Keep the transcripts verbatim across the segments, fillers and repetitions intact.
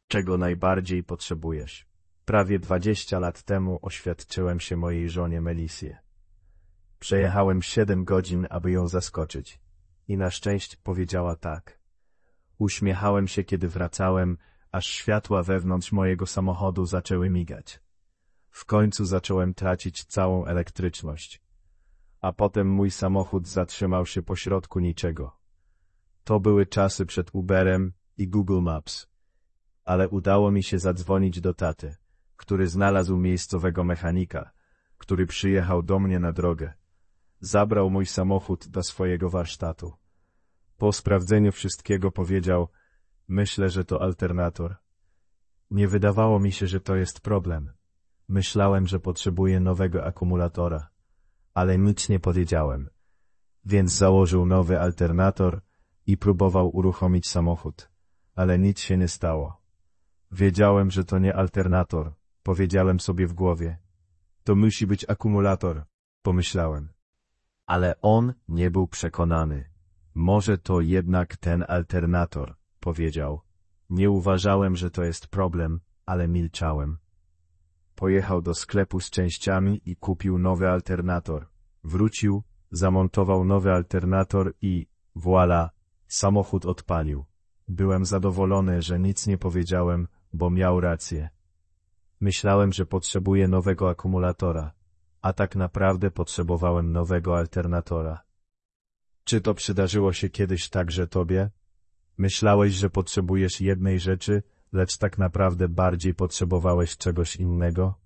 czego najbardziej potrzebujesz. Prawie dwadzieścia lat temu oświadczyłem się mojej żonie Melisie. Przejechałem siedem godzin, aby ją zaskoczyć. I na szczęście powiedziała tak. Uśmiechałem się, kiedy wracałem, aż światła wewnątrz mojego samochodu zaczęły migać. W końcu zacząłem tracić całą elektryczność. A potem mój samochód zatrzymał się pośrodku niczego. To były czasy przed Uberem i Google Maps. Ale udało mi się zadzwonić do taty, który znalazł miejscowego mechanika, który przyjechał do mnie na drogę. Zabrał mój samochód do swojego warsztatu. Po sprawdzeniu wszystkiego powiedział, myślę, że to alternator. Nie wydawało mi się, że to jest problem. Myślałem, że potrzebuję nowego akumulatora, ale nic nie powiedziałem. Więc założył nowy alternator i próbował uruchomić samochód, ale nic się nie stało. Wiedziałem, że to nie alternator, powiedziałem sobie w głowie. To musi być akumulator, pomyślałem. Ale on nie był przekonany. Może to jednak ten alternator, powiedział. Nie uważałem, że to jest problem, ale milczałem. Pojechał do sklepu z częściami i kupił nowy alternator. Wrócił, zamontował nowy alternator i, voilà, samochód odpalił. Byłem zadowolony, że nic nie powiedziałem, bo miał rację. Myślałem, że potrzebuję nowego akumulatora, a tak naprawdę potrzebowałem nowego alternatora. Czy to przydarzyło się kiedyś także tobie? Myślałeś, że potrzebujesz jednej rzeczy, lecz tak naprawdę bardziej potrzebowałeś czegoś innego?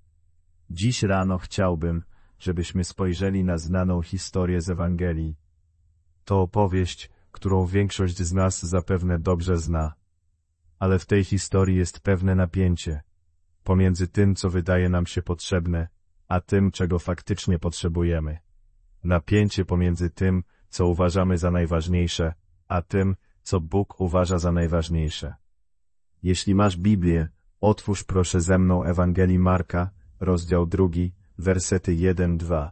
Dziś rano chciałbym, żebyśmy spojrzeli na znaną historię z Ewangelii. To opowieść, którą większość z nas zapewne dobrze zna. Ale w tej historii jest pewne napięcie pomiędzy tym, co wydaje nam się potrzebne, a tym, czego faktycznie potrzebujemy. Napięcie pomiędzy tym, co uważamy za najważniejsze, a tym, co Bóg uważa za najważniejsze. Jeśli masz Biblię, otwórz proszę ze mną Ewangelii Marka, rozdział drugi, wersety jeden dwa.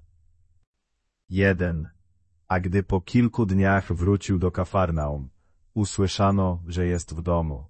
jeden. A gdy po kilku dniach wrócił do Kafarnaum, usłyszano, że jest w domu.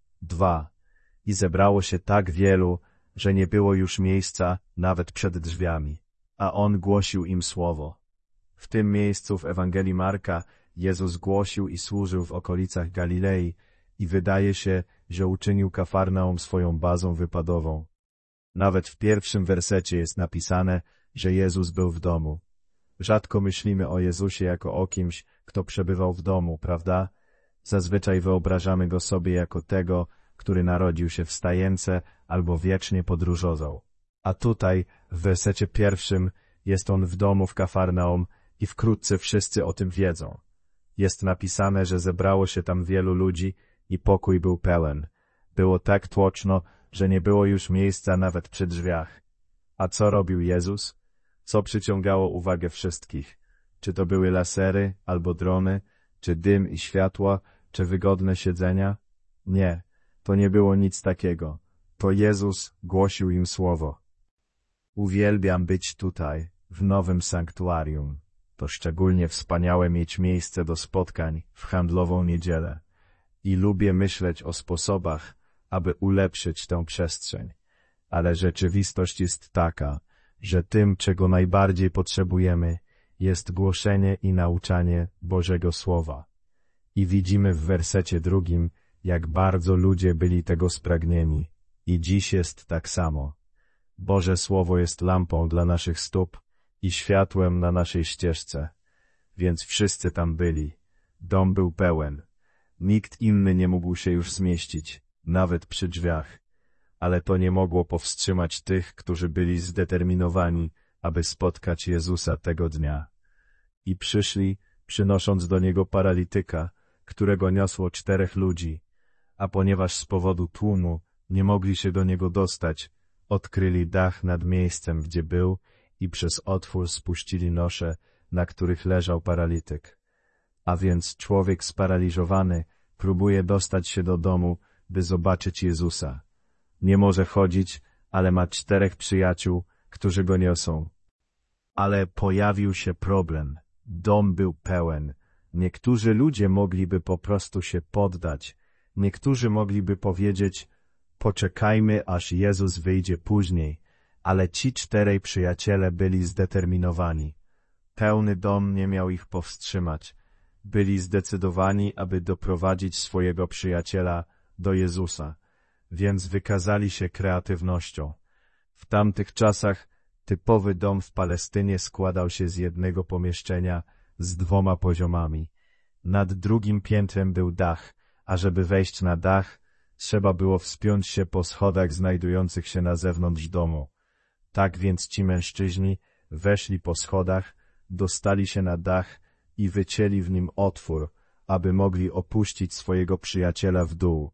dwa. I zebrało się tak wielu, że nie było już miejsca nawet przed drzwiami, a on głosił im słowo. W tym miejscu w Ewangelii Marka Jezus głosił i służył w okolicach Galilei i wydaje się, że uczynił Kafarnaum swoją bazą wypadową. Nawet w pierwszym wersecie jest napisane, że Jezus był w domu. Rzadko myślimy o Jezusie jako o kimś, kto przebywał w domu, prawda? Zazwyczaj wyobrażamy go sobie jako tego, który narodził się w stajence albo wiecznie podróżował. A tutaj, w wersecie pierwszym, jest on w domu w Kafarnaum i wkrótce wszyscy o tym wiedzą. Jest napisane, że zebrało się tam wielu ludzi i pokój był pełen. Było tak tłoczno, że nie było już miejsca nawet przy drzwiach. A co robił Jezus? Co przyciągało uwagę wszystkich? Czy to były lasery albo drony, czy dym i światła, czy wygodne siedzenia? Nie, to nie było nic takiego. To Jezus głosił im słowo. Uwielbiam być tutaj, w nowym sanktuarium. To szczególnie wspaniałe mieć miejsce do spotkań w handlową niedzielę. I lubię myśleć o sposobach, aby ulepszyć tę przestrzeń. Ale rzeczywistość jest taka, że tym, czego najbardziej potrzebujemy, jest głoszenie i nauczanie Bożego Słowa. I widzimy w wersecie drugim, jak bardzo ludzie byli tego spragnieni. I dziś jest tak samo. Boże Słowo jest lampą dla naszych stóp i światłem na naszej ścieżce. Więc wszyscy tam byli. Dom był pełen. Nikt inny nie mógł się już zmieścić, nawet przy drzwiach. Ale to nie mogło powstrzymać tych, którzy byli zdeterminowani, aby spotkać Jezusa tego dnia. I przyszli, przynosząc do Niego paralityka, którego niosło czterech ludzi, a ponieważ z powodu tłumu nie mogli się do Niego dostać, odkryli dach nad miejscem, gdzie był, i przez otwór spuścili nosze, na których leżał paralityk. A więc człowiek sparaliżowany próbuje dostać się do domu, by zobaczyć Jezusa. Nie może chodzić, ale ma czterech przyjaciół, którzy go niosą. Ale pojawił się problem. Dom był pełen. Niektórzy ludzie mogliby po prostu się poddać. Niektórzy mogliby powiedzieć, poczekajmy, aż Jezus wyjdzie później, ale ci czterej przyjaciele byli zdeterminowani. Pełny dom nie miał ich powstrzymać. Byli zdecydowani, aby doprowadzić swojego przyjaciela do Jezusa, więc wykazali się kreatywnością. W tamtych czasach typowy dom w Palestynie składał się z jednego pomieszczenia z dwoma poziomami. Nad drugim piętrem był dach, a żeby wejść na dach, trzeba było wspiąć się po schodach znajdujących się na zewnątrz domu. Tak więc ci mężczyźni weszli po schodach, dostali się na dach i wycięli w nim otwór, aby mogli opuścić swojego przyjaciela w dół.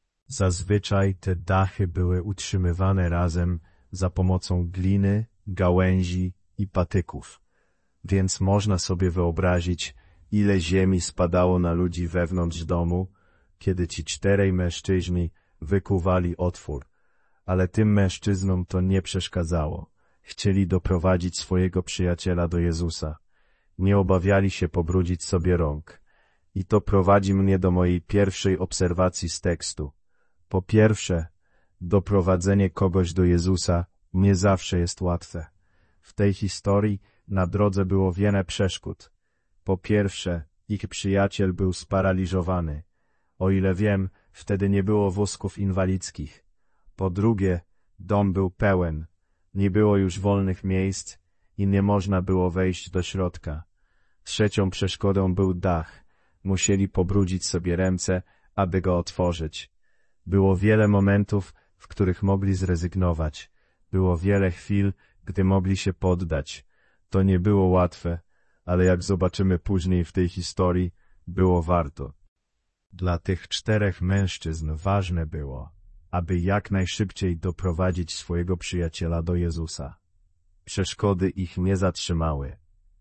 Zazwyczaj te dachy były utrzymywane razem za pomocą gliny, gałęzi i patyków, więc można sobie wyobrazić, ile ziemi spadało na ludzi wewnątrz domu, kiedy ci czterej mężczyźni wykuwali otwór. Ale tym mężczyznom to nie przeszkadzało. Chcieli doprowadzić swojego przyjaciela do Jezusa. Nie obawiali się pobrudzić sobie rąk. I to prowadzi mnie do mojej pierwszej obserwacji z tekstu. Po pierwsze, doprowadzenie kogoś do Jezusa nie zawsze jest łatwe. W tej historii na drodze było wiele przeszkód. Po pierwsze, ich przyjaciel był sparaliżowany. O ile wiem, wtedy nie było wózków inwalidzkich. Po drugie, dom był pełen. Nie było już wolnych miejsc i nie można było wejść do środka. Trzecią przeszkodą był dach. Musieli pobrudzić sobie ręce, aby go otworzyć. Było wiele momentów, w których mogli zrezygnować. Było wiele chwil, gdy mogli się poddać. To nie było łatwe, ale jak zobaczymy później w tej historii, było warto. Dla tych czterech mężczyzn ważne było, aby jak najszybciej doprowadzić swojego przyjaciela do Jezusa. Przeszkody ich nie zatrzymały.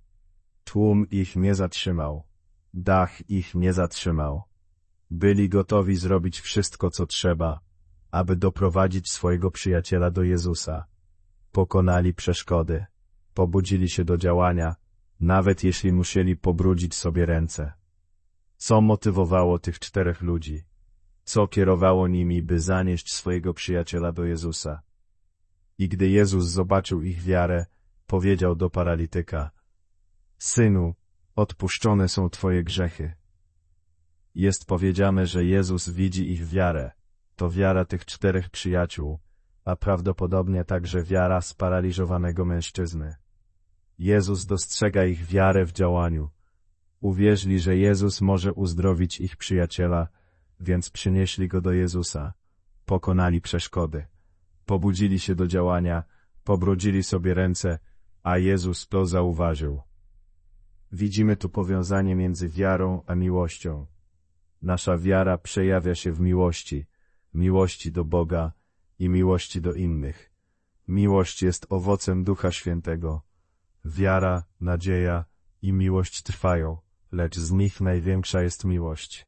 Tłum ich nie zatrzymał. Dach ich nie zatrzymał. Byli gotowi zrobić wszystko, co trzeba, aby doprowadzić swojego przyjaciela do Jezusa. Pokonali przeszkody. Pobudzili się do działania, nawet jeśli musieli pobrudzić sobie ręce. Co motywowało tych czterech ludzi? Co kierowało nimi, by zanieść swojego przyjaciela do Jezusa? I gdy Jezus zobaczył ich wiarę, powiedział do paralityka: Synu, odpuszczone są twoje grzechy. Jest powiedziane, że Jezus widzi ich wiarę. To wiara tych czterech przyjaciół, a prawdopodobnie także wiara sparaliżowanego mężczyzny. Jezus dostrzega ich wiarę w działaniu. Uwierzyli, że Jezus może uzdrowić ich przyjaciela, więc przynieśli go do Jezusa. Pokonali przeszkody. Pobudzili się do działania, pobrudzili sobie ręce, a Jezus to zauważył. Widzimy tu powiązanie między wiarą a miłością. Nasza wiara przejawia się w miłości, miłości do Boga i miłości do innych. Miłość jest owocem Ducha Świętego. Wiara, nadzieja i miłość trwają, lecz z nich największa jest miłość.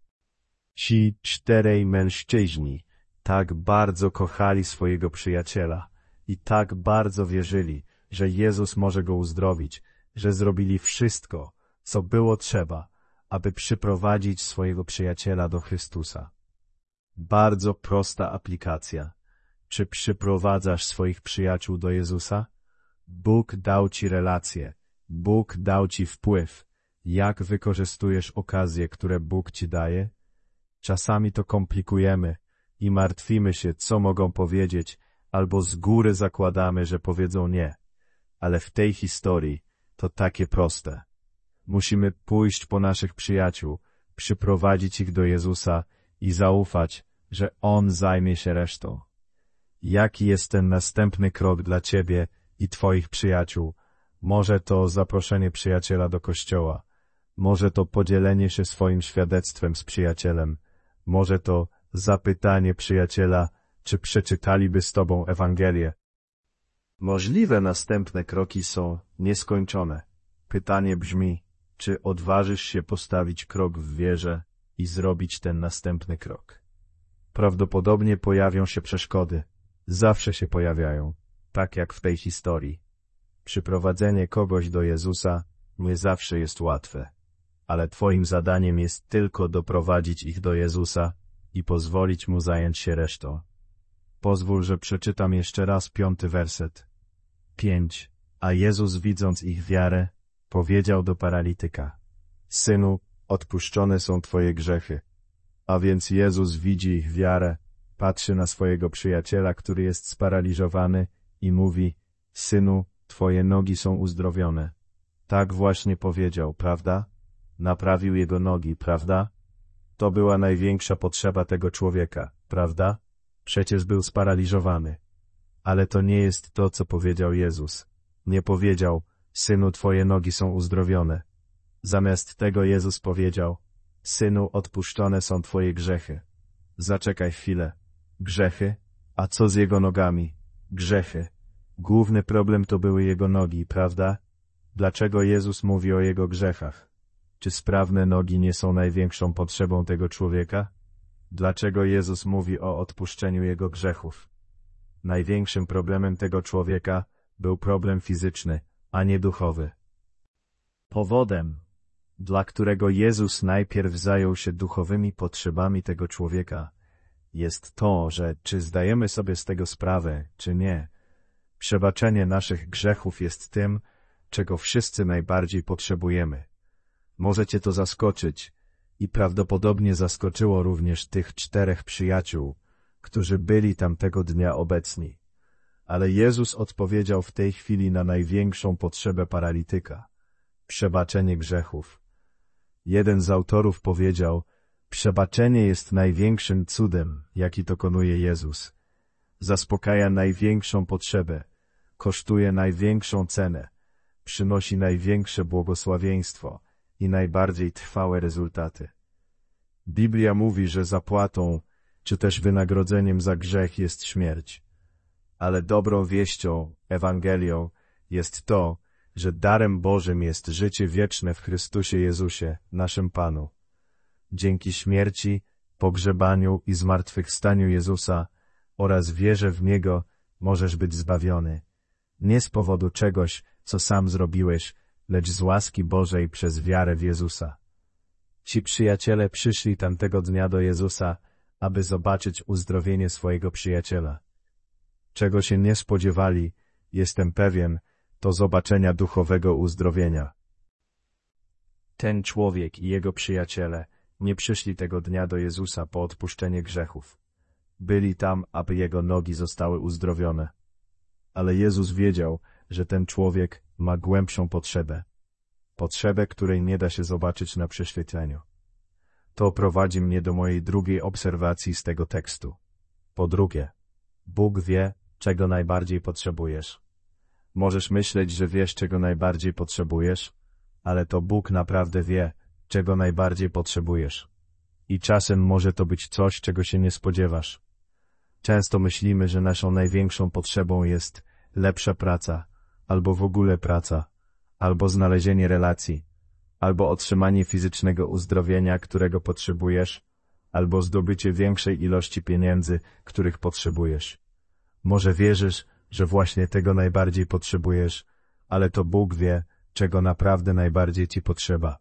Ci czterej mężczyźni tak bardzo kochali swojego przyjaciela i tak bardzo wierzyli, że Jezus może go uzdrowić, że zrobili wszystko, co było trzeba, aby przyprowadzić swojego przyjaciela do Chrystusa. Bardzo prosta aplikacja. Czy przyprowadzasz swoich przyjaciół do Jezusa? Bóg dał ci relacje, Bóg dał ci wpływ. Jak wykorzystujesz okazje, które Bóg ci daje? Czasami to komplikujemy i martwimy się, co mogą powiedzieć, albo z góry zakładamy, że powiedzą nie. Ale w tej historii to takie proste. Musimy pójść po naszych przyjaciół, przyprowadzić ich do Jezusa i zaufać, że On zajmie się resztą. Jaki jest ten następny krok dla ciebie i twoich przyjaciół? Może to zaproszenie przyjaciela do kościoła. Może to podzielenie się swoim świadectwem z przyjacielem. Może to zapytanie przyjaciela, czy przeczytaliby z tobą Ewangelię. Możliwe następne kroki są nieskończone. Pytanie brzmi, czy odważysz się postawić krok w wierze i zrobić ten następny krok? Prawdopodobnie pojawią się przeszkody. Zawsze się pojawiają, tak jak w tej historii. Przyprowadzenie kogoś do Jezusa nie zawsze jest łatwe, ale twoim zadaniem jest tylko doprowadzić ich do Jezusa i pozwolić mu zająć się resztą. Pozwól, że przeczytam jeszcze raz piąty werset. Pięć. A Jezus, widząc ich wiarę, powiedział do paralityka: Synu, odpuszczone są twoje grzechy. A więc Jezus widzi ich wiarę, patrzy na swojego przyjaciela, który jest sparaliżowany i mówi: Synu, twoje nogi są uzdrowione. Tak właśnie powiedział, prawda? Naprawił jego nogi, prawda? To była największa potrzeba tego człowieka, prawda? Przecież był sparaliżowany. Ale to nie jest to, co powiedział Jezus. Nie powiedział: Synu, twoje nogi są uzdrowione. Zamiast tego Jezus powiedział: Synu, odpuszczone są twoje grzechy. Zaczekaj chwilę. Grzechy? A co z jego nogami? Grzechy. Główny problem to były jego nogi, prawda? Dlaczego Jezus mówi o jego grzechach? Czy sprawne nogi nie są największą potrzebą tego człowieka? Dlaczego Jezus mówi o odpuszczeniu jego grzechów? Największym problemem tego człowieka był problem fizyczny, a nie duchowy. Powodem, dla którego Jezus najpierw zajął się duchowymi potrzebami tego człowieka, jest to, że czy zdajemy sobie z tego sprawę, czy nie, przebaczenie naszych grzechów jest tym, czego wszyscy najbardziej potrzebujemy. Może cię to zaskoczyć i prawdopodobnie zaskoczyło również tych czterech przyjaciół, którzy byli tamtego dnia obecni. Ale Jezus odpowiedział w tej chwili na największą potrzebę paralityka – przebaczenie grzechów. Jeden z autorów powiedział: przebaczenie jest największym cudem, jaki dokonuje Jezus. Zaspokaja największą potrzebę, kosztuje największą cenę, przynosi największe błogosławieństwo i najbardziej trwałe rezultaty. Biblia mówi, że zapłatą, czy też wynagrodzeniem za grzech jest śmierć. Ale dobrą wieścią, Ewangelią, jest to, że darem Bożym jest życie wieczne w Chrystusie Jezusie, naszym Panu. Dzięki śmierci, pogrzebaniu i zmartwychwstaniu Jezusa oraz wierze w Niego możesz być zbawiony. Nie z powodu czegoś, co sam zrobiłeś, lecz z łaski Bożej przez wiarę w Jezusa. Ci przyjaciele przyszli tamtego dnia do Jezusa, aby zobaczyć uzdrowienie swojego przyjaciela. Czego się nie spodziewali, jestem pewien, to zobaczenia duchowego uzdrowienia. Ten człowiek i jego przyjaciele nie przyszli tego dnia do Jezusa po odpuszczenie grzechów. Byli tam, aby jego nogi zostały uzdrowione. Ale Jezus wiedział, że ten człowiek ma głębszą potrzebę. Potrzebę, której nie da się zobaczyć na prześwietleniu. To prowadzi mnie do mojej drugiej obserwacji z tego tekstu. Po drugie, Bóg wie, czego najbardziej potrzebujesz. Możesz myśleć, że wiesz, czego najbardziej potrzebujesz, ale to Bóg naprawdę wie, czego najbardziej potrzebujesz. I czasem może to być coś, czego się nie spodziewasz. Często myślimy, że naszą największą potrzebą jest lepsza praca, albo w ogóle praca, albo znalezienie relacji, albo otrzymanie fizycznego uzdrowienia, którego potrzebujesz, albo zdobycie większej ilości pieniędzy, których potrzebujesz. Może wierzysz, że właśnie tego najbardziej potrzebujesz, ale to Bóg wie, czego naprawdę najbardziej ci potrzeba.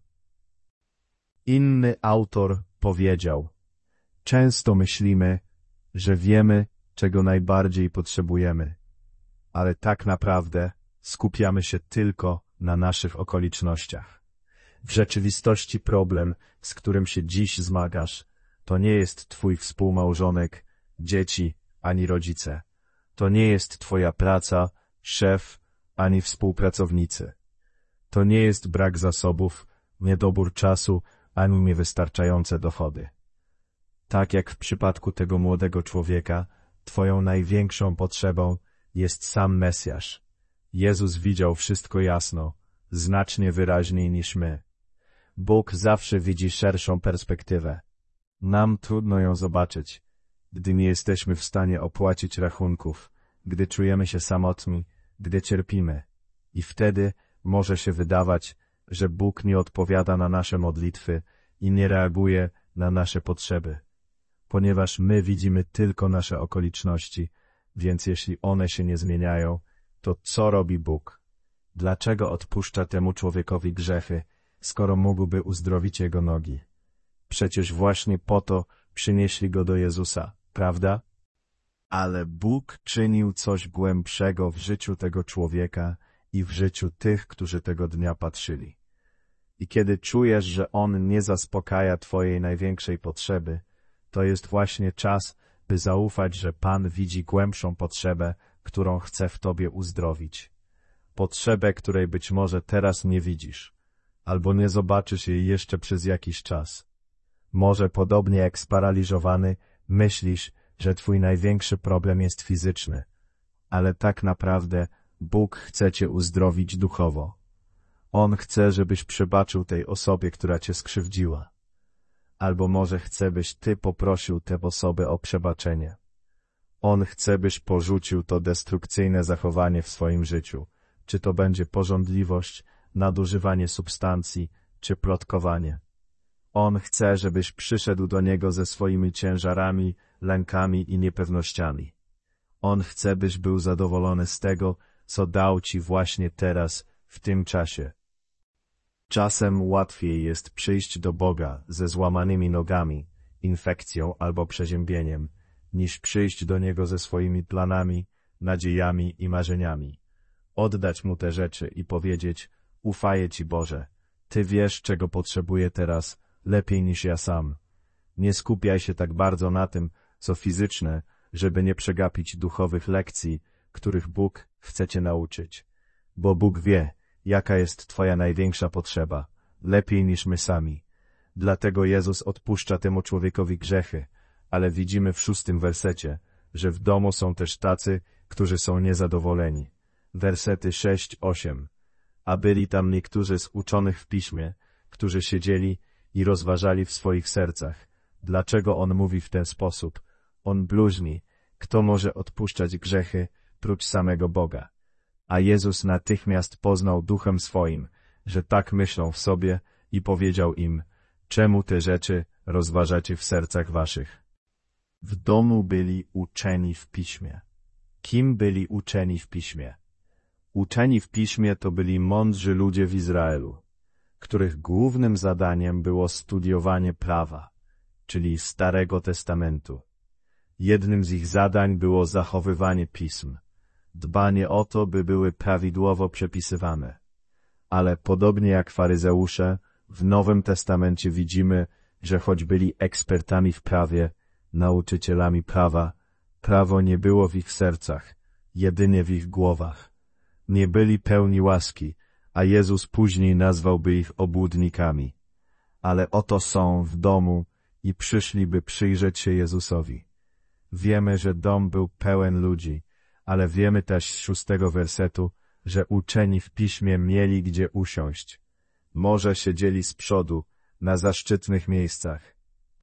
Inny autor powiedział: często myślimy, że wiemy, czego najbardziej potrzebujemy, ale tak naprawdę skupiamy się tylko na naszych okolicznościach. W rzeczywistości problem, z którym się dziś zmagasz, to nie jest twój współmałżonek, dzieci, ani rodzice. To nie jest twoja praca, szef, ani współpracownicy. To nie jest brak zasobów, niedobór czasu, ani niewystarczające dochody. Tak jak w przypadku tego młodego człowieka, twoją największą potrzebą jest sam Mesjasz. Jezus widział wszystko jasno, znacznie wyraźniej niż my. Bóg zawsze widzi szerszą perspektywę. Nam trudno ją zobaczyć, gdy nie jesteśmy w stanie opłacić rachunków, gdy czujemy się samotni, gdy cierpimy. I wtedy może się wydawać, że Bóg nie odpowiada na nasze modlitwy i nie reaguje na nasze potrzeby. Ponieważ my widzimy tylko nasze okoliczności, więc jeśli one się nie zmieniają, to co robi Bóg? Dlaczego odpuszcza temu człowiekowi grzechy, skoro mógłby uzdrowić jego nogi? Przecież właśnie po to, przynieśli go do Jezusa, prawda? Ale Bóg czynił coś głębszego w życiu tego człowieka i w życiu tych, którzy tego dnia patrzyli. I kiedy czujesz, że On nie zaspokaja twojej największej potrzeby, to jest właśnie czas, by zaufać, że Pan widzi głębszą potrzebę, którą chce w tobie uzdrowić. Potrzebę, której być może teraz nie widzisz, albo nie zobaczysz jej jeszcze przez jakiś czas. Może podobnie jak sparaliżowany, myślisz, że twój największy problem jest fizyczny, ale tak naprawdę Bóg chce cię uzdrowić duchowo. On chce, żebyś przebaczył tej osobie, która cię skrzywdziła. Albo może chce, byś ty poprosił tę osobę o przebaczenie. On chce, byś porzucił to destrukcyjne zachowanie w swoim życiu, czy to będzie pożądliwość, nadużywanie substancji, czy plotkowanie. On chce, żebyś przyszedł do Niego ze swoimi ciężarami, lękami i niepewnościami. On chce, byś był zadowolony z tego, co dał ci właśnie teraz, w tym czasie. Czasem łatwiej jest przyjść do Boga ze złamanymi nogami, infekcją albo przeziębieniem, niż przyjść do Niego ze swoimi planami, nadziejami i marzeniami. Oddać Mu te rzeczy i powiedzieć: ufaję Ci, Boże, Ty wiesz, czego potrzebuję teraz, lepiej niż ja sam. Nie skupiaj się tak bardzo na tym, co fizyczne, żeby nie przegapić duchowych lekcji, których Bóg chce cię nauczyć. Bo Bóg wie, jaka jest twoja największa potrzeba, lepiej niż my sami. Dlatego Jezus odpuszcza temu człowiekowi grzechy, ale widzimy w szóstym wersecie, że w domu są też tacy, którzy są niezadowoleni. Wersety sześć osiem. A byli tam niektórzy z uczonych w piśmie, którzy siedzieli i rozważali w swoich sercach, dlaczego on mówi w ten sposób. On bluźni, kto może odpuszczać grzechy, prócz samego Boga. A Jezus natychmiast poznał duchem swoim, że tak myślą w sobie i powiedział im: czemu te rzeczy rozważacie w sercach waszych? W domu byli uczeni w piśmie. Kim byli uczeni w piśmie? Uczeni w piśmie to byli mądrzy ludzie w Izraelu, których głównym zadaniem było studiowanie prawa, czyli Starego Testamentu. Jednym z ich zadań było zachowywanie pism, dbanie o to, by były prawidłowo przepisywane. Ale podobnie jak faryzeusze, w Nowym Testamencie widzimy, że choć byli ekspertami w prawie, nauczycielami prawa, prawo nie było w ich sercach, jedynie w ich głowach. Nie byli pełni łaski, a Jezus później nazwałby ich obłudnikami. Ale oto są w domu i przyszli, by przyjrzeć się Jezusowi. Wiemy, że dom był pełen ludzi, ale wiemy też z szóstego wersetu, że uczeni w piśmie mieli gdzie usiąść. Może siedzieli z przodu, na zaszczytnych miejscach.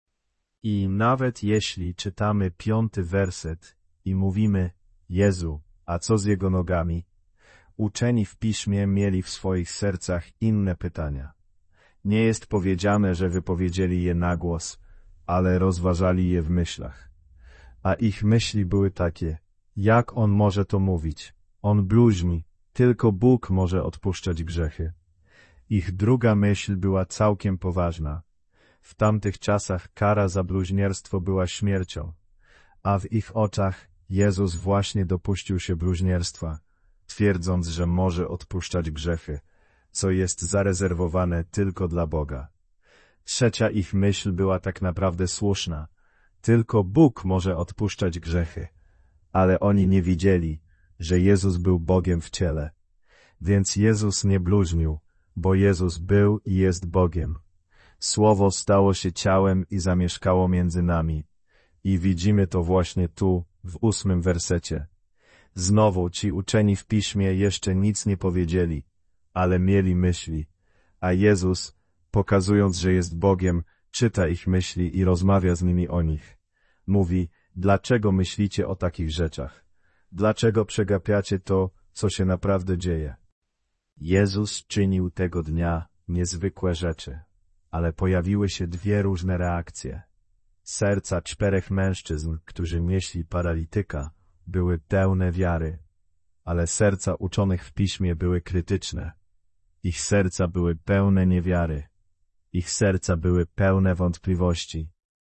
I nawet jeśli czytamy piąty werset i mówimy: Jezu, a co z jego nogami? Uczeni w piśmie mieli w swoich sercach inne pytania. Nie jest powiedziane, że wypowiedzieli je na głos, ale rozważali je w myślach. A ich myśli były takie: jak on może to mówić? On bluźni, tylko Bóg może odpuszczać grzechy. Ich druga myśl była całkiem poważna. W tamtych czasach kara za bluźnierstwo była śmiercią, a w ich oczach Jezus właśnie dopuścił się bluźnierstwa, twierdząc, że może odpuszczać grzechy, co jest zarezerwowane tylko dla Boga. Trzecia ich myśl była tak naprawdę słuszna. Tylko Bóg może odpuszczać grzechy. Ale oni nie widzieli, że Jezus był Bogiem w ciele. Więc Jezus nie bluźnił, bo Jezus był i jest Bogiem. Słowo stało się ciałem i zamieszkało między nami. I widzimy to właśnie tu, w ósmym wersecie. Znowu ci uczeni w piśmie jeszcze nic nie powiedzieli, ale mieli myśli, a Jezus, pokazując, że jest Bogiem, czyta ich myśli i rozmawia z nimi o nich. Mówi: dlaczego myślicie o takich rzeczach? Dlaczego przegapiacie to, co się naprawdę dzieje? Jezus czynił tego dnia niezwykłe rzeczy, ale pojawiły się dwie różne reakcje. Serca czterech mężczyzn, którzy nieśli paralityka, były pełne wiary, ale serca uczonych w piśmie były krytyczne. Ich serca były pełne niewiary. Ich serca były pełne wątpliwości.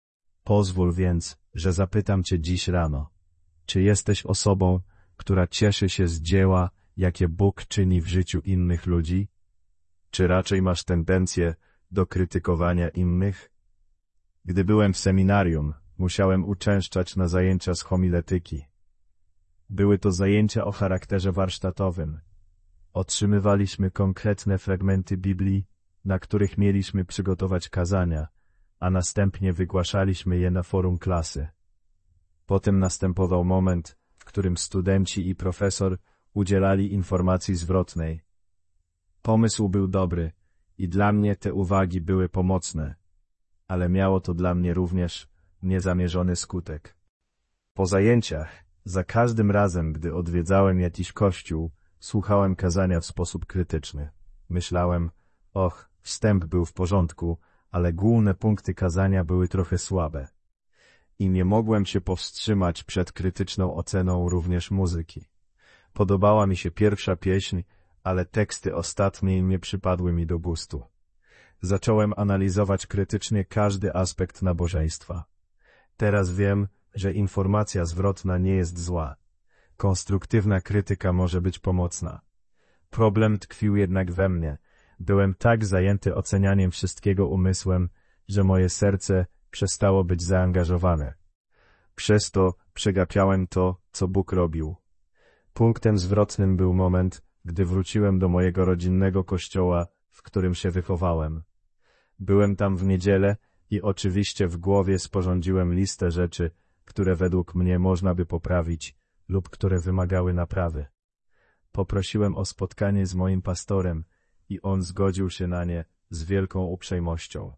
Pozwól więc, że zapytam cię dziś rano. Czy jesteś osobą, która cieszy się z dzieła, jakie Bóg czyni w życiu innych ludzi? Czy raczej masz tendencję do krytykowania innych? Gdy byłem w seminarium, musiałem uczęszczać na zajęcia z homiletyki. Były to zajęcia o charakterze warsztatowym. Otrzymywaliśmy konkretne fragmenty Biblii, na których mieliśmy przygotować kazania, a następnie wygłaszaliśmy je na forum klasy. Potem następował moment, w którym studenci i profesor udzielali informacji zwrotnej. Pomysł był dobry i dla mnie te uwagi były pomocne, ale miało to dla mnie również niezamierzony skutek. Po zajęciach, za każdym razem, gdy odwiedzałem jakiś kościół, słuchałem kazania w sposób krytyczny. Myślałem, och, wstęp był w porządku, ale główne punkty kazania były trochę słabe. I nie mogłem się powstrzymać przed krytyczną oceną również muzyki. Podobała mi się pierwsza pieśń, ale teksty ostatniej nie przypadły mi do gustu. Zacząłem analizować krytycznie każdy aspekt nabożeństwa. Teraz wiem, że informacja zwrotna nie jest zła. Konstruktywna krytyka może być pomocna. Problem tkwił jednak we mnie. Byłem tak zajęty ocenianiem wszystkiego umysłem, że moje serce przestało być zaangażowane. Przez to przegapiałem to, co Bóg robił. Punktem zwrotnym był moment, gdy wróciłem do mojego rodzinnego kościoła, w którym się wychowałem. Byłem tam w niedzielę i oczywiście w głowie sporządziłem listę rzeczy, które według mnie można by poprawić lub które wymagały naprawy. Poprosiłem o spotkanie z moim pastorem i on zgodził się na nie z wielką uprzejmością.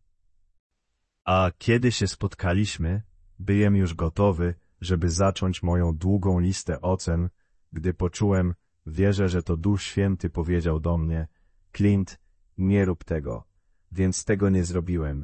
A kiedy się spotkaliśmy, byłem już gotowy, żeby zacząć moją długą listę ocen, gdy poczułem, wierzę, że to Duch Święty powiedział do mnie, Clint, nie rób tego, więc tego nie zrobiłem.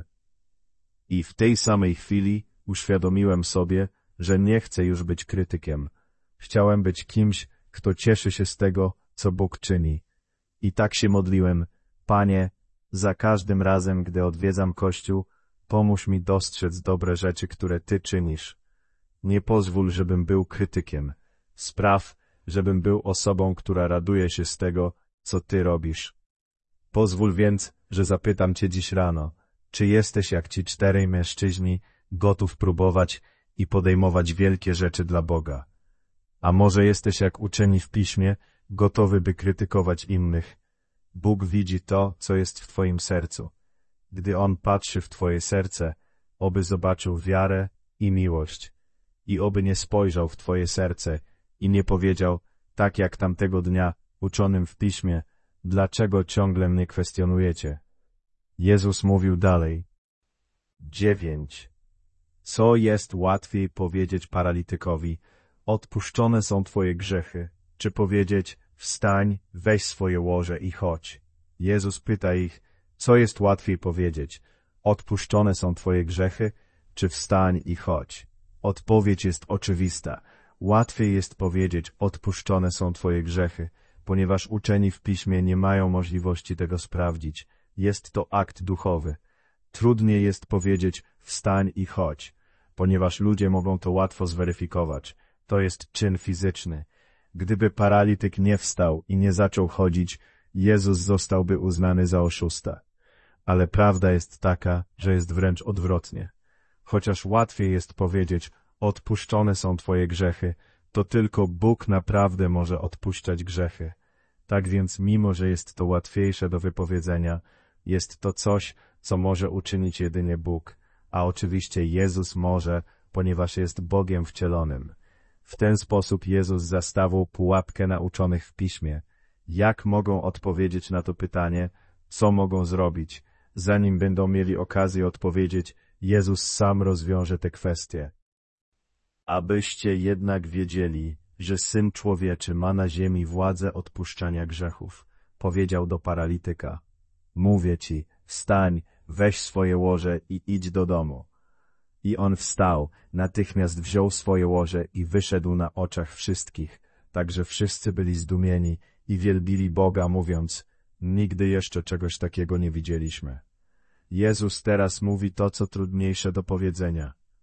I w tej samej chwili uświadomiłem sobie, że nie chcę już być krytykiem. Chciałem być kimś, kto cieszy się z tego, co Bóg czyni. I tak się modliłem, Panie, za każdym razem, gdy odwiedzam Kościół, pomóż mi dostrzec dobre rzeczy, które Ty czynisz. Nie pozwól, żebym był krytykiem. Spraw, żebym był osobą, która raduje się z tego, co Ty robisz. Pozwól więc, że zapytam Cię dziś rano, czy jesteś jak ci czterej mężczyźni, gotów próbować i podejmować wielkie rzeczy dla Boga? A może jesteś jak uczeni w Piśmie, gotowy by krytykować innych? Bóg widzi to, co jest w Twoim sercu. Gdy On patrzy w Twoje serce, oby zobaczył wiarę i miłość. I oby nie spojrzał w Twoje serce i nie powiedział, tak jak tamtego dnia, uczonym w Piśmie, dlaczego ciągle mnie kwestionujecie? Jezus mówił dalej. dziewięć. Co jest łatwiej powiedzieć paralitykowi, odpuszczone są Twoje grzechy, czy powiedzieć, wstań, weź swoje łoże i chodź? Jezus pyta ich, co jest łatwiej powiedzieć, odpuszczone są Twoje grzechy, czy wstań i chodź? Odpowiedź jest oczywista. Łatwiej jest powiedzieć, odpuszczone są Twoje grzechy, ponieważ uczeni w Piśmie nie mają możliwości tego sprawdzić. Jest to akt duchowy. Trudniej jest powiedzieć, wstań i chodź, ponieważ ludzie mogą to łatwo zweryfikować. To jest czyn fizyczny. Gdyby paralityk nie wstał i nie zaczął chodzić, Jezus zostałby uznany za oszusta. Ale prawda jest taka, że jest wręcz odwrotnie. Chociaż łatwiej jest powiedzieć, odpuszczone są Twoje grzechy, to tylko Bóg naprawdę może odpuszczać grzechy. Tak więc mimo, że jest to łatwiejsze do wypowiedzenia, jest to coś, co może uczynić jedynie Bóg, a oczywiście Jezus może, ponieważ jest Bogiem wcielonym. W ten sposób Jezus zastawił pułapkę na uczonych w Piśmie. Jak mogą odpowiedzieć na to pytanie, co mogą zrobić, zanim będą mieli okazję odpowiedzieć, Jezus sam rozwiąże te kwestie. Abyście jednak wiedzieli, że Syn Człowieczy ma na ziemi władzę odpuszczania grzechów, powiedział do paralityka. Mówię ci, wstań, weź swoje łoże i idź do domu. I on wstał, natychmiast wziął swoje łoże i wyszedł na oczach wszystkich, tak że wszyscy byli zdumieni i wielbili Boga, mówiąc, nigdy jeszcze czegoś takiego nie widzieliśmy. Jezus teraz mówi to, co trudniejsze do powiedzenia.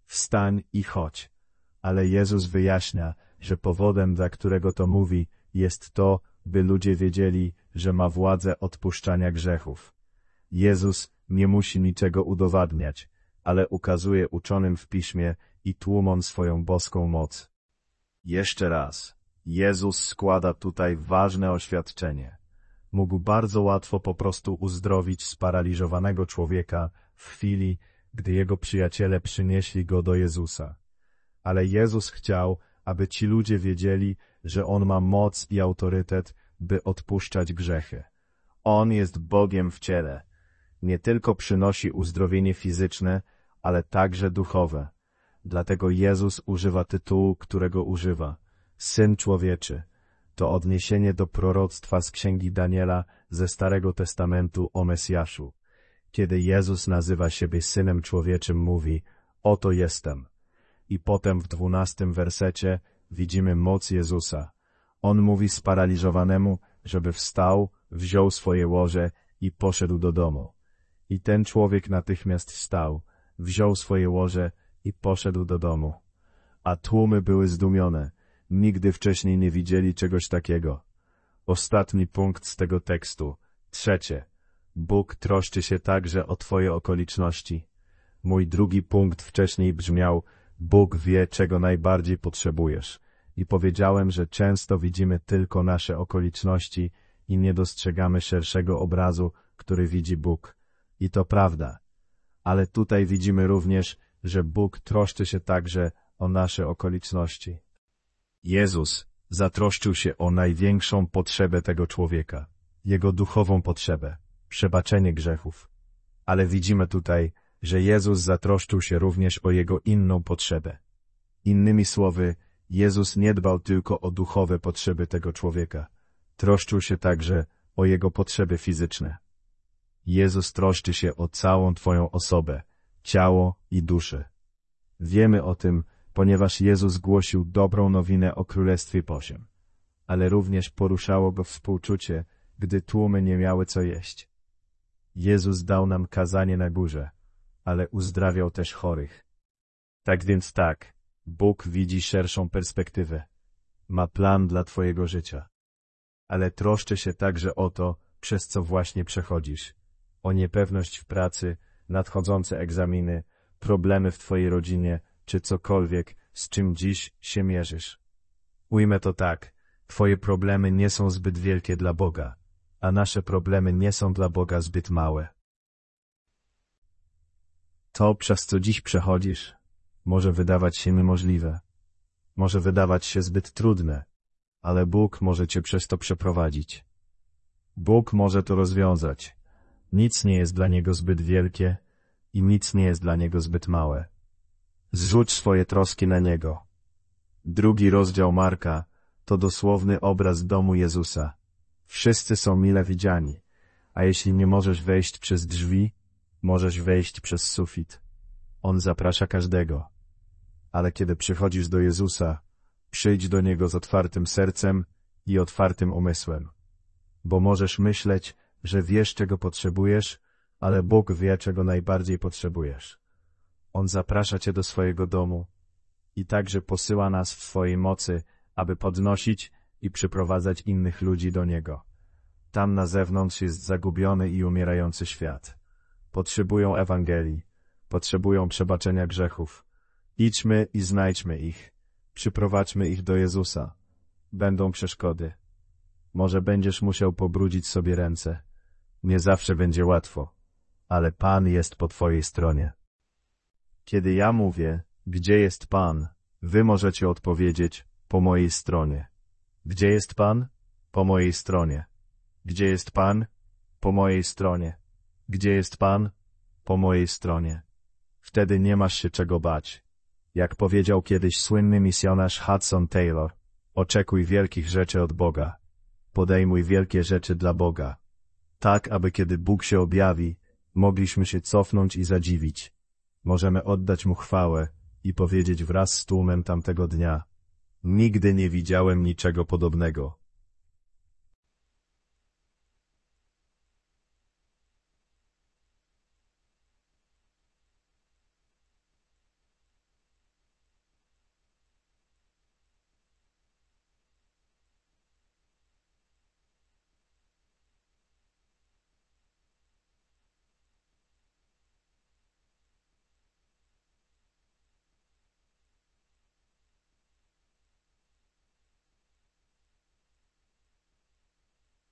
wstań i chodź. Ale Jezus wyjaśnia, że powodem, dla którego to mówi, jest to, by ludzie wiedzieli, że ma władzę odpuszczania grzechów. Jezus nie musi niczego udowadniać, ale ukazuje uczonym w Piśmie i tłumom swoją boską moc. Jeszcze raz, Jezus składa tutaj ważne oświadczenie. Mógł bardzo łatwo po prostu uzdrowić sparaliżowanego człowieka w chwili, gdy jego przyjaciele przynieśli go do Jezusa. Ale Jezus chciał, aby ci ludzie wiedzieli, że On ma moc i autorytet, by odpuszczać grzechy. On jest Bogiem w ciele. Nie tylko przynosi uzdrowienie fizyczne, ale także duchowe. Dlatego Jezus używa tytułu, którego używa. Syn Człowieczy. To odniesienie do proroctwa z Księgi Daniela ze Starego Testamentu o Mesjaszu. Kiedy Jezus nazywa siebie Synem Człowieczym, mówi: oto jestem. I potem w dwunastym wersecie widzimy moc Jezusa. On mówi sparaliżowanemu, żeby wstał, wziął swoje łoże i poszedł do domu. I ten człowiek natychmiast wstał, wziął swoje łoże i poszedł do domu. A tłumy były zdumione. Nigdy wcześniej nie widzieli czegoś takiego. Ostatni punkt z tego tekstu. Trzecie. Bóg troszczy się także o twoje okoliczności. Mój drugi punkt wcześniej brzmiał: Bóg wie, czego najbardziej potrzebujesz. I powiedziałem, że często widzimy tylko nasze okoliczności i nie dostrzegamy szerszego obrazu, który widzi Bóg. I to prawda. Ale tutaj widzimy również, że Bóg troszczy się także o nasze okoliczności. Jezus zatroszczył się o największą potrzebę tego człowieka, jego duchową potrzebę, przebaczenie grzechów. Ale widzimy tutaj, że Jezus zatroszczył się również o jego inną potrzebę. Innymi słowy, Jezus nie dbał tylko o duchowe potrzeby tego człowieka. Troszczył się także o jego potrzeby fizyczne. Jezus troszczy się o całą twoją osobę, ciało i duszę. Wiemy o tym, ponieważ Jezus głosił dobrą nowinę o Królestwie Bożym. Ale również poruszało go współczucie, gdy tłumy nie miały co jeść. Jezus dał nam kazanie na górze, ale uzdrawiał też chorych. Tak więc tak, Bóg widzi szerszą perspektywę. Ma plan dla twojego życia. Ale troszczy się także o to, przez co właśnie przechodzisz. O niepewność w pracy, nadchodzące egzaminy, problemy w twojej rodzinie, czy cokolwiek, z czym dziś się mierzysz. Ujmę to tak, twoje problemy nie są zbyt wielkie dla Boga, a nasze problemy nie są dla Boga zbyt małe. To, przez co dziś przechodzisz, może wydawać się niemożliwe. Może wydawać się zbyt trudne, ale Bóg może cię przez to przeprowadzić. Bóg może to rozwiązać. Nic nie jest dla Niego zbyt wielkie i nic nie jest dla Niego zbyt małe. Zrzuć swoje troski na Niego. Drugi rozdział Marka to dosłowny obraz domu Jezusa. Wszyscy są mile widziani, a jeśli nie możesz wejść przez drzwi, możesz wejść przez sufit. On zaprasza każdego. Ale kiedy przychodzisz do Jezusa, przyjdź do Niego z otwartym sercem i otwartym umysłem. Bo możesz myśleć, że wiesz, czego potrzebujesz, ale Bóg wie, czego najbardziej potrzebujesz. On zaprasza cię do swojego domu i także posyła nas w swojej mocy, aby podnosić i przyprowadzać innych ludzi do Niego. Tam na zewnątrz jest zagubiony i umierający świat. Potrzebują Ewangelii, potrzebują przebaczenia grzechów. Idźmy i znajdźmy ich. Przyprowadźmy ich do Jezusa. Będą przeszkody. Może będziesz musiał pobrudzić sobie ręce. Nie zawsze będzie łatwo, ale Pan jest po twojej stronie. Kiedy ja mówię, gdzie jest Pan, wy możecie odpowiedzieć, po mojej stronie. Gdzie jest Pan? Po mojej stronie. Gdzie jest Pan? Po mojej stronie. Gdzie jest Pan? Po mojej stronie. Wtedy nie masz się czego bać. Jak powiedział kiedyś słynny misjonarz Hudson Taylor, oczekuj wielkich rzeczy od Boga. Podejmuj wielkie rzeczy dla Boga. Tak, aby kiedy Bóg się objawi, mogliśmy się cofnąć i zadziwić. Możemy oddać Mu chwałę i powiedzieć wraz z tłumem tamtego dnia: nigdy nie widziałem niczego podobnego.